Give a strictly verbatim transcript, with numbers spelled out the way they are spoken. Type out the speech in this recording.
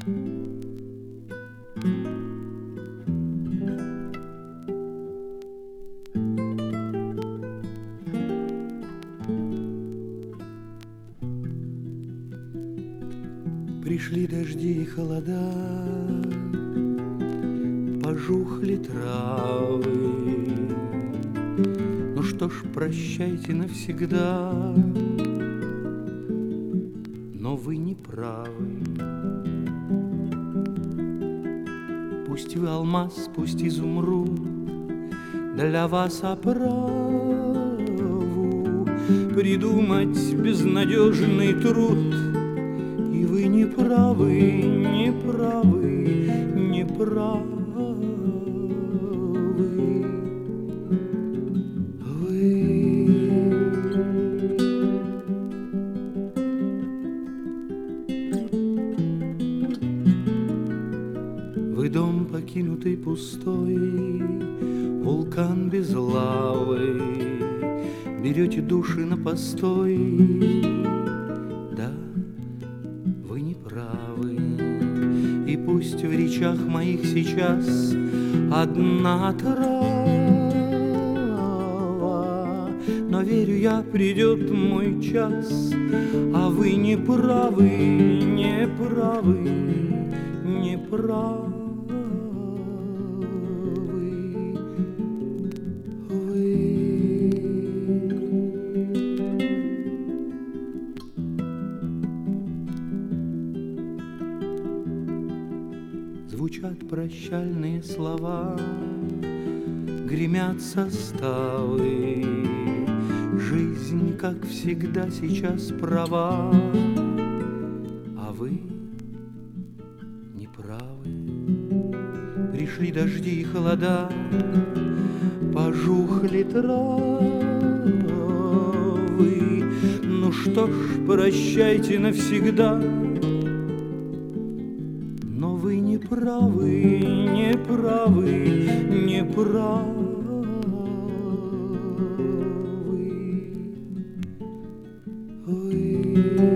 Пришли дожди и холода, пожухли травы. Ну что ж, прощайте навсегда, но вы не правы. Пусть вы алмаз, пусть изумруд, для вас оправу придумать безнадежный труд. И вы не правы, не правы, не правы. Вы дом покинутый пустой, вулкан без лавы, берете души на постой. Да, вы не правы, и пусть в речах моих сейчас одна трава, но верю я, придет мой час, а вы не правы, не правы, не правы. Звучат прощальные слова, гремят составы. Жизнь, как всегда, сейчас права, а вы не правы. Пришли дожди и холода, пожухли травы. Ну что ж, прощайте навсегда, но вы не правы, не правы, не правы. Вы